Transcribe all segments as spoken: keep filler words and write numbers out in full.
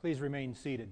Please remain seated.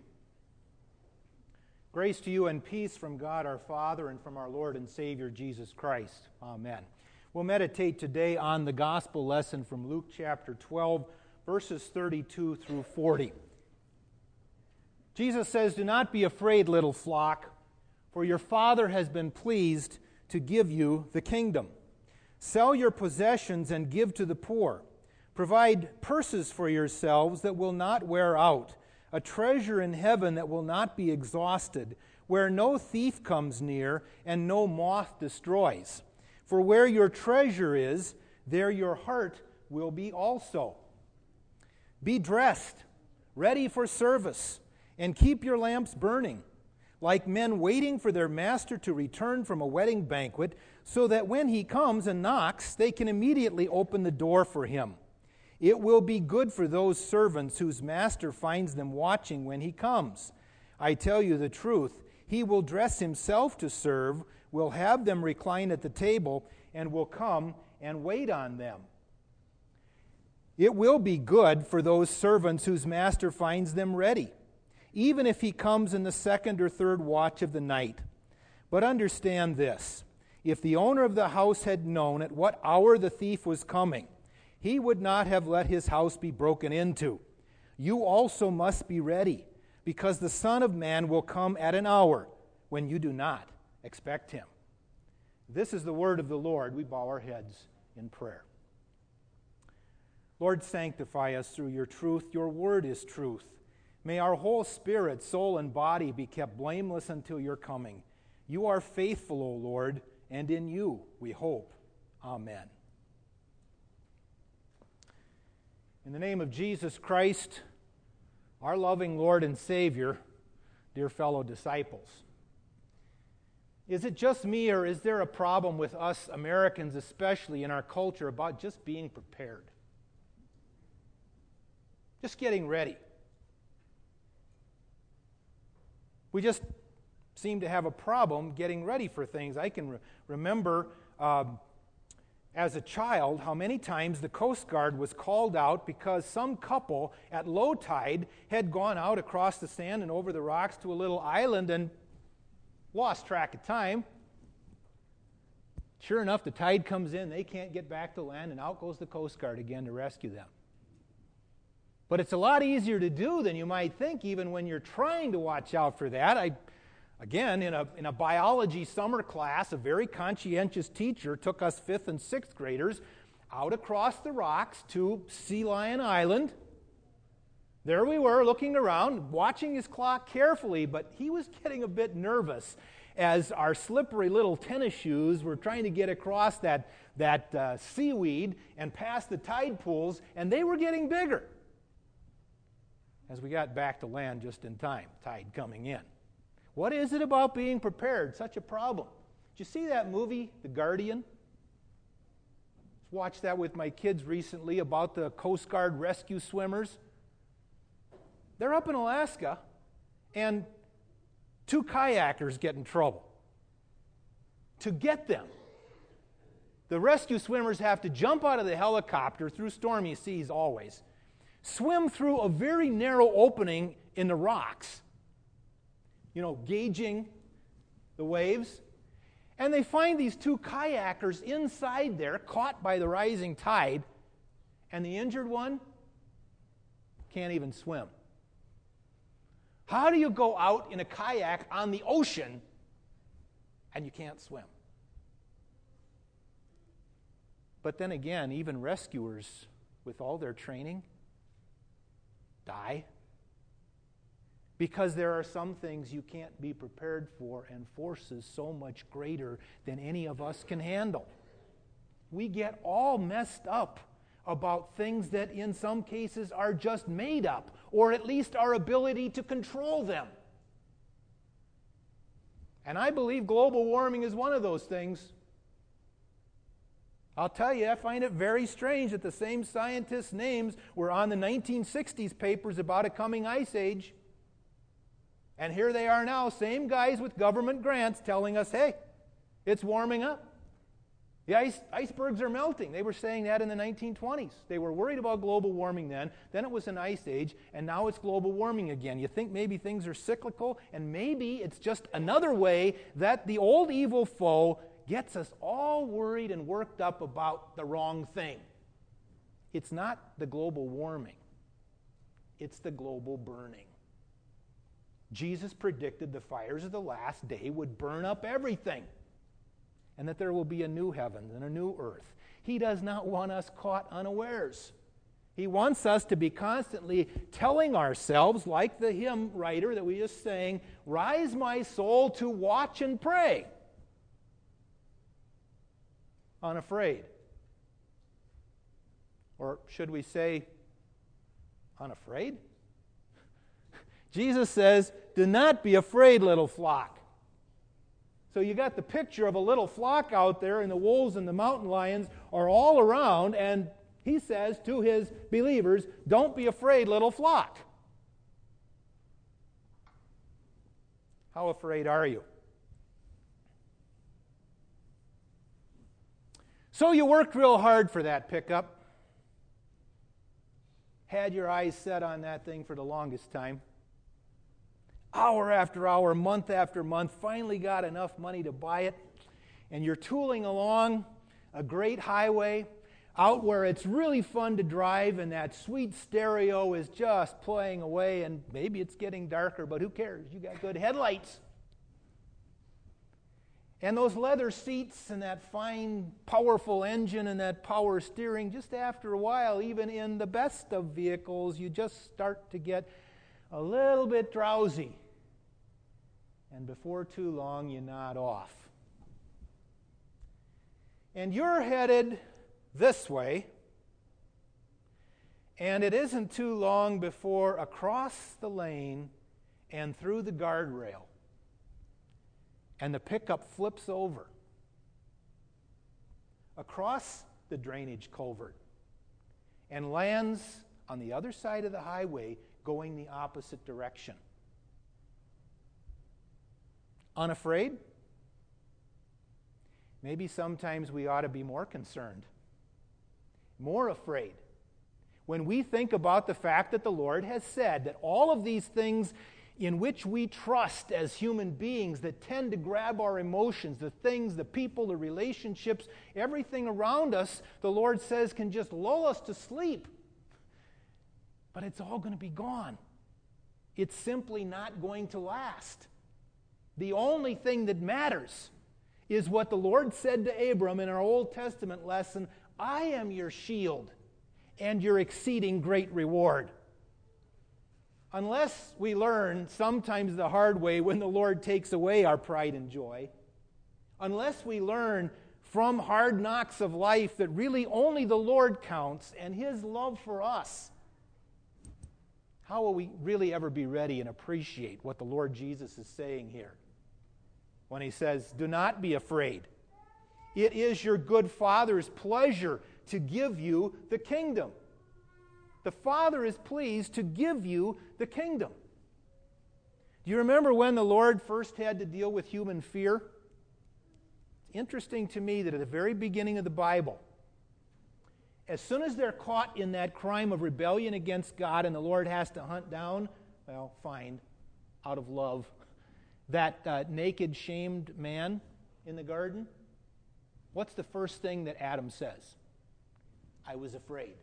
Grace to you and peace from God our Father and from our Lord and Savior Jesus Christ. Amen. We'll meditate today on the gospel lesson from Luke chapter twelve, verses thirty-two through forty. Jesus says, "Do not be afraid, little flock, for your Father has been pleased to give you the kingdom. Sell your possessions and give to the poor. Provide purses for yourselves that will not wear out, a treasure in heaven that will not be exhausted, where no thief comes near and no moth destroys. For where your treasure is, there your heart will be also. Be dressed, ready for service, and keep your lamps burning, like men waiting for their master to return from a wedding banquet, so that when he comes and knocks, they can immediately open the door for him. It will be good for those servants whose master finds them watching when he comes. I tell you the truth, he will dress himself to serve, will have them recline at the table, and will come and wait on them. It will be good for those servants whose master finds them ready, even if he comes in the second or third watch of the night. But understand this, if the owner of the house had known at what hour the thief was coming, he would not have let his house be broken into. You also must be ready, because the Son of Man will come at an hour when you do not expect him." This is the word of the Lord. We bow our heads in prayer. Lord, sanctify us through your truth. Your word is truth. May our whole spirit, soul, and body be kept blameless until your coming. You are faithful, O Lord, and in you we hope. Amen. In the name of Jesus Christ, our loving Lord and Savior, dear fellow disciples, is it just me, or is there a problem with us Americans, especially in our culture, about just being prepared? Just getting ready. We just seem to have a problem getting ready for things. I can re- remember um, as a child how many times the Coast Guard was called out because some couple at low tide had gone out across the sand and over the rocks to a little island and lost track of time. Sure enough, the tide comes in, they can't get back to land, and out goes the Coast Guard again to rescue them. But it's a lot easier to do than you might think, even when you're trying to watch out for that. I, again, in a, in a biology summer class, a very conscientious teacher took us fifth and sixth graders out across the rocks to Sea Lion Island. There we were, looking around, watching his clock carefully, but he was getting a bit nervous as our slippery little tennis shoes were trying to get across that, that uh, seaweed and past the tide pools, and they were getting bigger as we got back to land just in time, tide coming in. What is it about being prepared? Such a problem. Did you see that movie, The Guardian? Watched that with my kids recently about the Coast Guard rescue swimmers. They're up in Alaska, and two kayakers get in trouble. To get them, the rescue swimmers have to jump out of the helicopter through stormy seas always, swim through a very narrow opening in the rocks, you know, gauging the waves, and they find these two kayakers inside there, caught by the rising tide, and the injured one can't even swim. How do you go out in a kayak on the ocean and you can't swim? But then again, even rescuers, with all their training, die, because there are some things you can't be prepared for, and forces so much greater than any of us can handle. We get all messed up about things that in some cases are just made up, or at least our ability to control them. And I believe global warming is one of those things. I'll tell you, I find it very strange that the same scientists' names were on the nineteen sixties papers about a coming ice age. And here they are now, same guys with government grants telling us, hey, it's warming up. The ice, icebergs are melting. They were saying that in the nineteen twenties. They were worried about global warming then. Then it was an ice age, and now it's global warming again. You think maybe things are cyclical, and maybe it's just another way that the old evil foe gets us all worried and worked up about the wrong thing. It's not the global warming. It's the global burning. Jesus predicted the fires of the last day would burn up everything, and that there will be a new heaven and a new earth. He does not want us caught unawares. He wants us to be constantly telling ourselves, like the hymn writer that we just sang, "Rise, my soul, to watch and pray, unafraid." Or should we say, unafraid? Jesus says, "Do not be afraid, little flock." So you got the picture of a little flock out there, and the wolves and the mountain lions are all around, and he says to his believers, "Don't be afraid, little flock." How afraid are you? So you worked real hard for that pickup. Had your eyes set on that thing for the longest time. Hour after hour, month after month, finally got enough money to buy it, and you're tooling along a great highway out where it's really fun to drive, and that sweet stereo is just playing away, and maybe it's getting darker, but who cares? You got good headlights. And those leather seats and that fine, powerful engine and that power steering, just after a while, even in the best of vehicles, you just start to get a little bit drowsy. And before too long, you nod off. And you're headed this way, and it isn't too long before across the lane and through the guardrail, and the pickup flips over across the drainage culvert and lands on the other side of the highway going the opposite direction. Unafraid? Maybe sometimes we ought to be more concerned, more afraid, when we think about the fact that the Lord has said that all of these things in which we trust as human beings that tend to grab our emotions, the things, the people, the relationships, everything around us, the Lord says can just lull us to sleep. But it's all going to be gone. It's simply not going to last. The only thing that matters is what the Lord said to Abram in our Old Testament lesson, "I am your shield and your exceeding great reward." Unless we learn sometimes the hard way when the Lord takes away our pride and joy, unless we learn from hard knocks of life that really only the Lord counts and His love for us, how will we really ever be ready and appreciate what the Lord Jesus is saying here when He says, "Do not be afraid. It is your good Father's pleasure to give you the kingdom." The Father is pleased to give you the kingdom. Do you remember when the Lord first had to deal with human fear? It's interesting to me that at the very beginning of the Bible, as soon as they're caught in that crime of rebellion against God and the Lord has to hunt down, well, find, out of love, that uh, naked, shamed man in the garden, what's the first thing that Adam says? "I was afraid."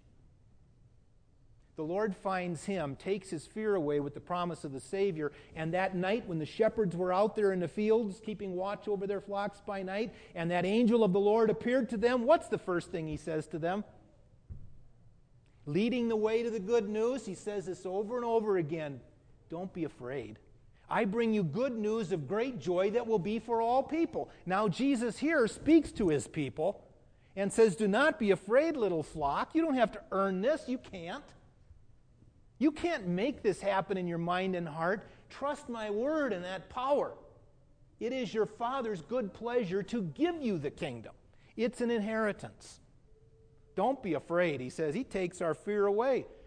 The Lord finds him, takes his fear away with the promise of the Savior, and that night when the shepherds were out there in the fields keeping watch over their flocks by night, and that angel of the Lord appeared to them, what's the first thing he says to them? Leading the way to the good news, he says this over and over again, "Don't be afraid. I bring you good news of great joy that will be for all people." Now Jesus here speaks to his people and says, "Do not be afraid, little flock. You don't have to earn this. You can't. You can't make this happen in your mind and heart. Trust my word and that power. It is your Father's good pleasure to give you the kingdom. It's an inheritance. Don't be afraid," he says. He takes our fear away.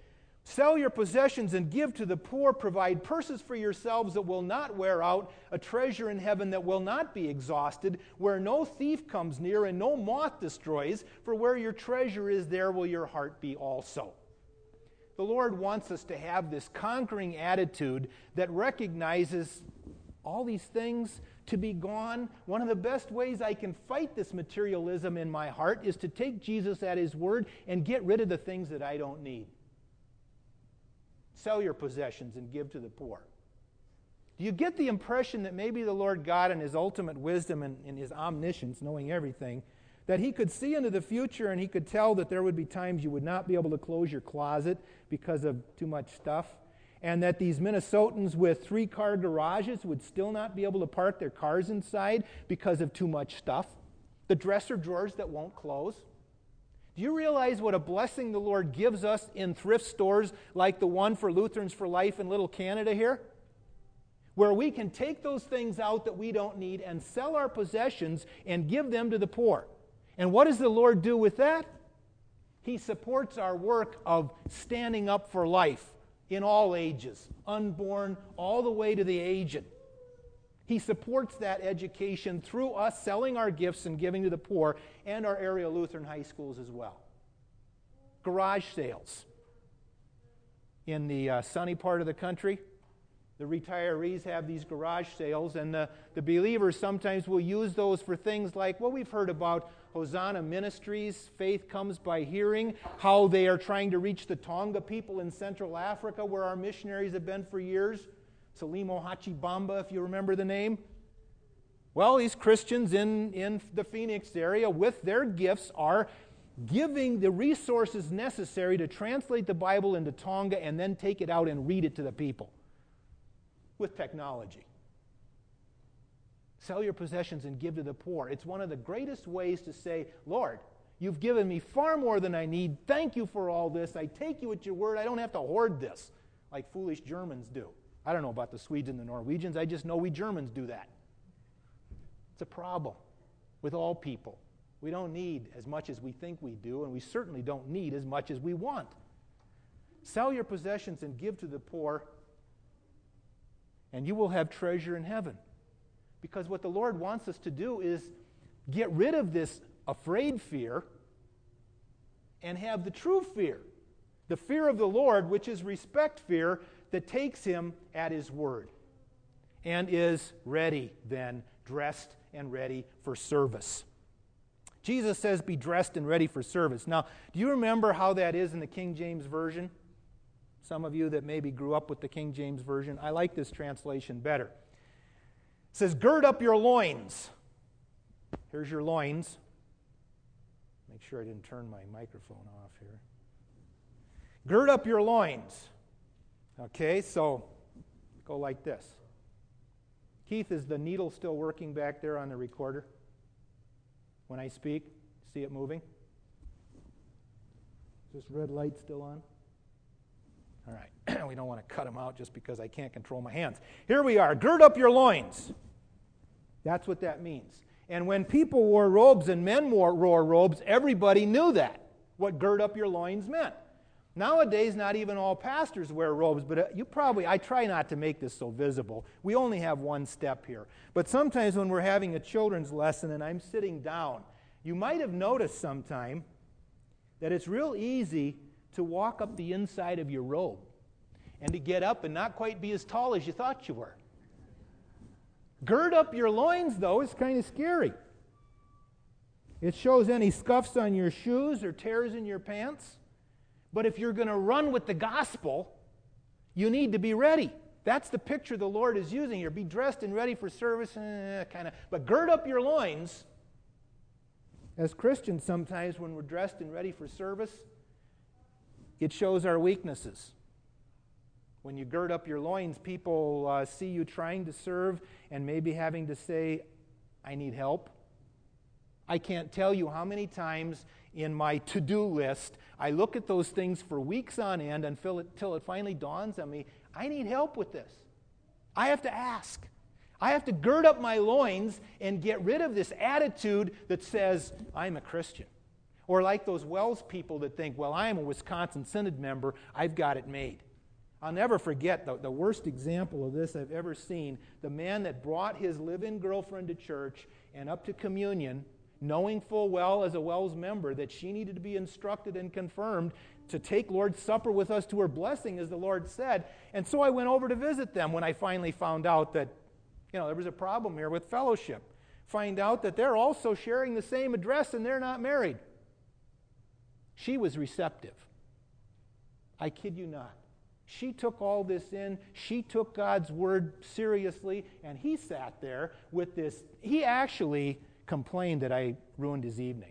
Sell your possessions and give to the poor. Provide purses for yourselves that will not wear out, a treasure in heaven that will not be exhausted, where no thief comes near and no moth destroys. For where your treasure is, there will your heart be also. The Lord wants us to have this conquering attitude that recognizes all these things to be gone. One of the best ways I can fight this materialism in my heart is to take Jesus at His word and get rid of the things that I don't need. Sell your possessions and give to the poor. Do you get the impression that maybe the Lord God in His ultimate wisdom and in His omniscience, knowing everything, that He could see into the future and He could tell that there would be times you would not be able to close your closet because of too much stuff, and that these Minnesotans with three-car garages would still not be able to park their cars inside because of too much stuff? The dresser drawers that won't close? Do you realize what a blessing the Lord gives us in thrift stores like the one for Lutherans for Life in Little Canada here? Where we can take those things out that we don't need and sell our possessions and give them to the poor. And what does the Lord do with that? He supports our work of standing up for life in all ages, unborn all the way to the aged. He supports that education through us selling our gifts and giving to the poor, and our area Lutheran high schools as well. Garage sales. In the uh, sunny part of the country, the retirees have these garage sales, and the, the believers sometimes will use those for things like what we've heard about Hosanna Ministries, Faith Comes by Hearing, how they are trying to reach the Tonga people in Central Africa where our missionaries have been for years. Salimo Hachibamba, if you remember the name. Well, these Christians in, in the Phoenix area with their gifts are giving the resources necessary to translate the Bible into Tonga and then take it out and read it to the people with technology. Sell your possessions and give to the poor. It's one of the greatest ways to say, Lord, you've given me far more than I need. Thank you for all this. I take you at your word. I don't have to hoard this like foolish Germans do. I don't know about the Swedes and the Norwegians. I just know we Germans do that. It's a problem with all people. We don't need as much as we think we do, and we certainly don't need as much as we want. Sell your possessions and give to the poor, and you will have treasure in heaven. Because what the Lord wants us to do is get rid of this afraid fear and have the true fear. The fear of the Lord, which is respect fear, that takes Him at His word and is ready then, dressed and ready for service. Jesus says, be dressed and ready for service. Now, do you remember how that is in the King James Version? Some of you that maybe grew up with the King James Version, I like this translation better. It says, gird up your loins. Here's your loins. Make sure I didn't turn my microphone off here. Gird up your loins. Okay, so go like this. Keith, is the needle still working back there on the recorder? When I speak, see it moving? Is this red light still on? All right, we don't want to cut them out just because I can't control my hands. Here we are, gird up your loins. That's what that means. And when people wore robes and men wore, wore robes, everybody knew that, what gird up your loins meant. Nowadays, not even all pastors wear robes, but you probably, I try not to make this so visible. We only have one step here. But sometimes when we're having a children's lesson and I'm sitting down, you might have noticed sometime that it's real easy to walk up the inside of your robe and to get up and not quite be as tall as you thought you were. Gird up your loins, though, is kind of scary. It shows any scuffs on your shoes or tears in your pants. But if you're going to run with the gospel, you need to be ready. That's the picture the Lord is using here. Be dressed and ready for service, eh, kind of. But gird up your loins. As Christians, sometimes when we're dressed and ready for service, it shows our weaknesses. When you gird up your loins, people uh, see you trying to serve and maybe having to say, I need help. I can't tell you how many times in my to-do list I look at those things for weeks on end until it, until it finally dawns on me, I need help with this. I have to ask. I have to gird up my loins and get rid of this attitude that says, I'm a Christian. Or like those Wells people that think, well, I am a Wisconsin Synod member, I've got it made. I'll never forget the, the worst example of this I've ever seen. The man that brought his live-in girlfriend to church and up to communion, knowing full well as a Wells member that she needed to be instructed and confirmed to take Lord's Supper with us to her blessing, as the Lord said. And so I went over to visit them when I finally found out that, you know, there was a problem here with fellowship. Find out that they're also sharing the same address and they're not married. She was receptive. I kid you not. She took all this in. She took God's word seriously, and he sat there with this. He actually complained that I ruined his evening.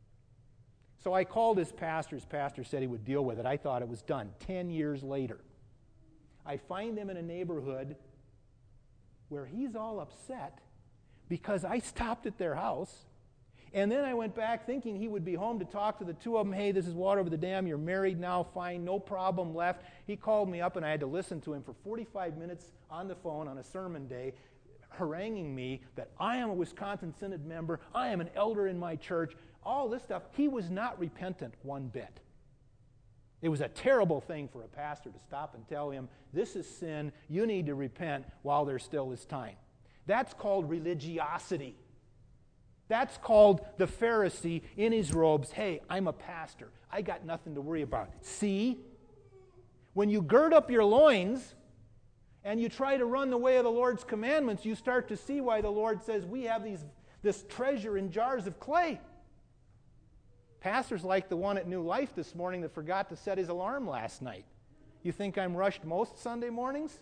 So I called his pastor. His pastor said he would deal with it. I thought it was done. Ten years later, I find them in a neighborhood where he's all upset because I stopped at their house. And then I went back thinking he would be home to talk to the two of them. Hey, this is water over the dam. You're married now. Fine. No problem left. He called me up, and I had to listen to him for forty-five minutes on the phone on a sermon day, haranguing me that I am a Wisconsin Synod member. I am an elder in my church. All this stuff. He was not repentant one bit. It was a terrible thing for a pastor to stop and tell him, this is sin. You need to repent while there still is time. That's called religiosity. That's called the Pharisee in his robes. Hey, I'm a pastor. I got nothing to worry about. See? When you gird up your loins and you try to run the way of the Lord's commandments, you start to see why the Lord says we have these this treasure in jars of clay. Pastors like the one at New Life this morning that forgot to set his alarm last night. You think I'm rushed most Sunday mornings?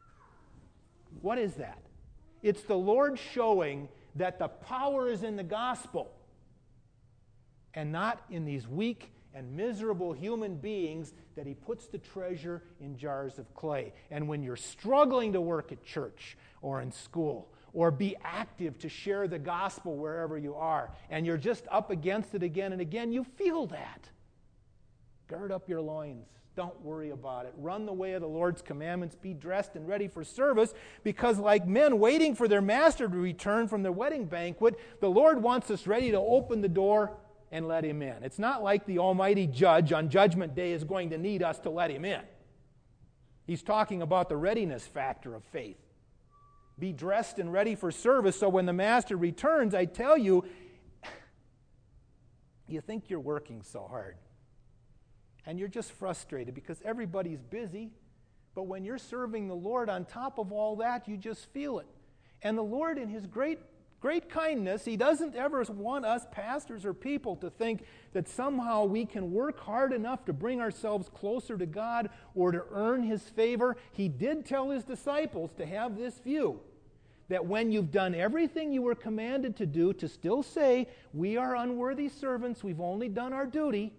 What is that? It's the Lord showing that the power is in the gospel and not in these weak and miserable human beings that he puts the treasure in jars of clay. And when you're struggling to work at church or in school or be active to share the gospel wherever you are, and you're just up against it again and again, you feel that. Gird up your loins. Don't worry about it. Run the way of the Lord's commandments. Be dressed and ready for service, because like men waiting for their master to return from their wedding banquet, the Lord wants us ready to open the door and let him in. It's not like the Almighty Judge on Judgment Day is going to need us to let him in. He's talking about the readiness factor of faith. Be dressed and ready for service, so when the master returns, I tell you, you think you're working so hard. And you're just frustrated because everybody's busy. But when you're serving the Lord, on top of all that, you just feel it. And the Lord, in his great, great kindness, he doesn't ever want us pastors or people to think that somehow we can work hard enough to bring ourselves closer to God or to earn his favor. He did tell his disciples to have this view, that when you've done everything you were commanded to do, to still say, we are unworthy servants, we've only done our duty.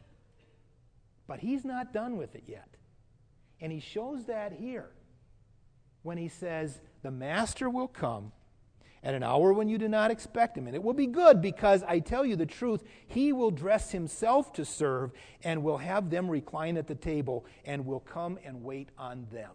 But he's not done with it yet. And he shows that here when he says, the master will come at an hour when you do not expect him. And it will be good, because I tell you the truth, he will dress himself to serve and will have them recline at the table and will come and wait on them.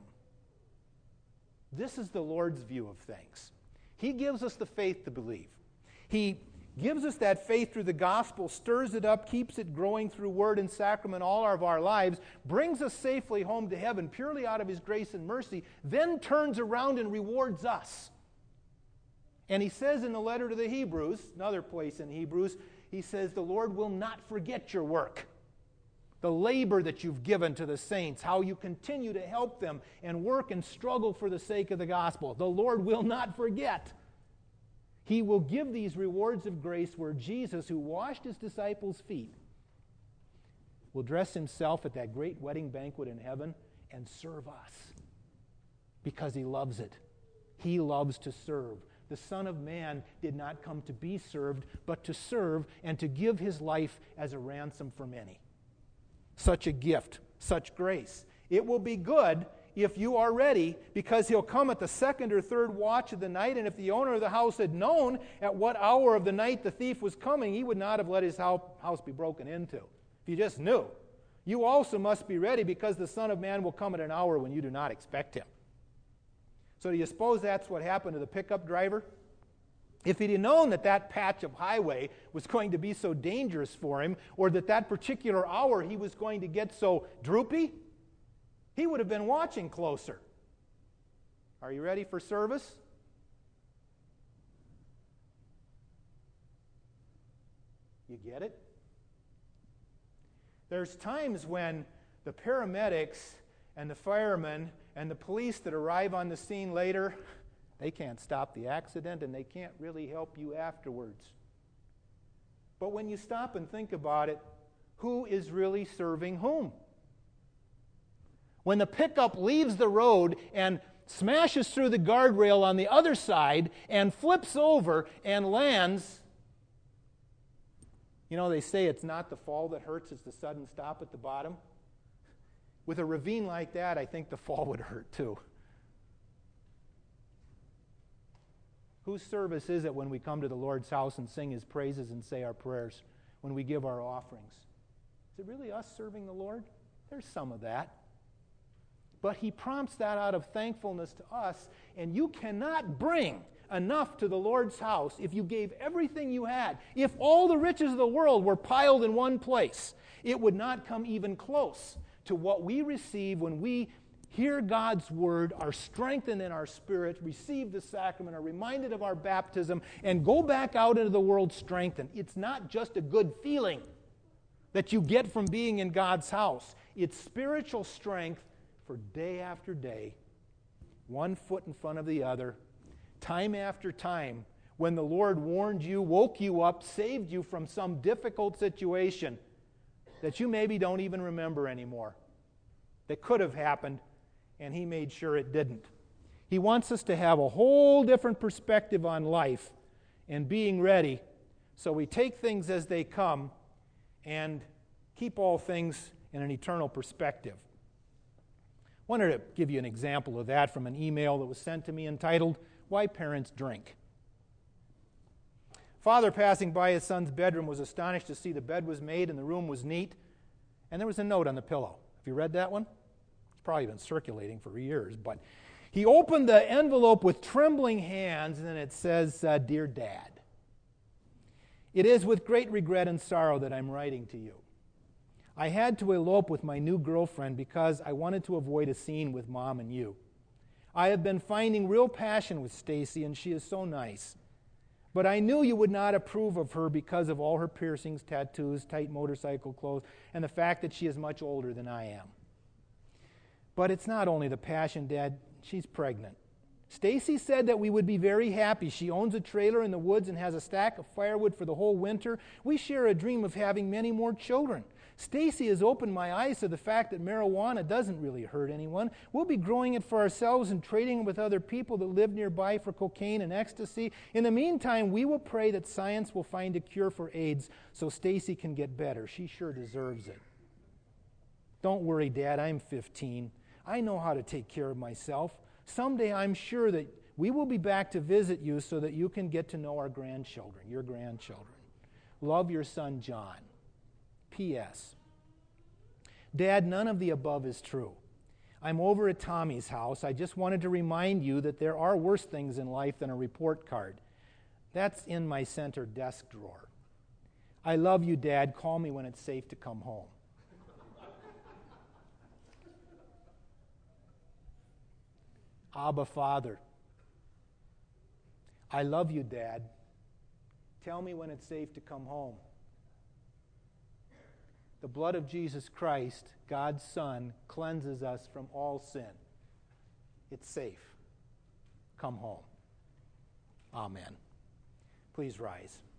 This is the Lord's view of things. He gives us the faith to believe. He gives us that faith through the gospel, stirs it up, keeps it growing through word and sacrament all of our lives, brings us safely home to heaven purely out of his grace and mercy, then turns around and rewards us. And he says in the letter to the Hebrews, another place in Hebrews, he says, the Lord will not forget your work, the labor that you've given to the saints, how you continue to help them and work and struggle for the sake of the gospel. The Lord will not forget. He will give these rewards of grace where Jesus, who washed his disciples' feet, will dress himself at that great wedding banquet in heaven and serve us because he loves it. He loves to serve. The Son of Man did not come to be served, but to serve and to give his life as a ransom for many. Such a gift, such grace. It will be good if you are ready, because he'll come at the second or third watch of the night, and if the owner of the house had known at what hour of the night the thief was coming, he would not have let his house be broken into. If you just knew. You also must be ready, because the Son of Man will come at an hour when you do not expect him. So do you suppose that's what happened to the pickup driver? If he'd have known that that patch of highway was going to be so dangerous for him, or that that particular hour he was going to get so droopy, he would have been watching closer. Are you ready for service? You get it? There's times when the paramedics and the firemen and the police that arrive on the scene later, they can't stop the accident and they can't really help you afterwards. But when you stop and think about it, who is really serving whom? When the pickup leaves the road and smashes through the guardrail on the other side and flips over and lands, you know, they say it's not the fall that hurts, it's the sudden stop at the bottom. With a ravine like that, I think the fall would hurt too. Whose service is it when we come to the Lord's house and sing His praises and say our prayers, when we give our offerings? Is it really us serving the Lord? There's some of that. But He prompts that out of thankfulness to us, and you cannot bring enough to the Lord's house if you gave everything you had. If all the riches of the world were piled in one place, it would not come even close to what we receive when we hear God's word, are strengthened in our spirit, receive the sacrament, are reminded of our baptism, and go back out into the world strengthened. It's not just a good feeling that you get from being in God's house. It's spiritual strength for day after day, one foot in front of the other, time after time, when the Lord warned you, woke you up, saved you from some difficult situation that you maybe don't even remember anymore, that could have happened, and He made sure it didn't. He wants us to have a whole different perspective on life and being ready, so we take things as they come and keep all things in an eternal perspective. I wanted to give you an example of that from an email that was sent to me entitled, "Why Parents Drink." Father, passing by his son's bedroom, was astonished to see the bed was made and the room was neat, and there was a note on the pillow. Have you read that one? It's probably been circulating for years, but he opened the envelope with trembling hands, and then it says, uh, "Dear Dad, it is with great regret and sorrow that I'm writing to you. I had to elope with my new girlfriend because I wanted to avoid a scene with Mom and you. I have been finding real passion with Stacy, and she is so nice. But I knew you would not approve of her because of all her piercings, tattoos, tight motorcycle clothes, and the fact that she is much older than I am. But it's not only the passion, Dad. She's pregnant. Stacy said that we would be very happy. She owns a trailer in the woods and has a stack of firewood for the whole winter. We share a dream of having many more children. Stacy has opened my eyes to the fact that marijuana doesn't really hurt anyone. We'll be growing it for ourselves and trading it with other people that live nearby for cocaine and ecstasy. In the meantime, we will pray that science will find a cure for AIDS so Stacy can get better. She sure deserves it. Don't worry, Dad, I'm fifteen. I know how to take care of myself. Someday I'm sure that we will be back to visit you so that you can get to know our grandchildren, your grandchildren. Love, your son, John. P S Dad, none of the above is true. I'm over at Tommy's house. I just wanted to remind you that there are worse things in life than a report card. That's in my center desk drawer. I love you, Dad. Call me when it's safe to come home. Abba, Father, I love you, Dad. Tell me when it's safe to come home. The blood of Jesus Christ, God's Son, cleanses us from all sin. It's safe. Come home. Amen. Please rise.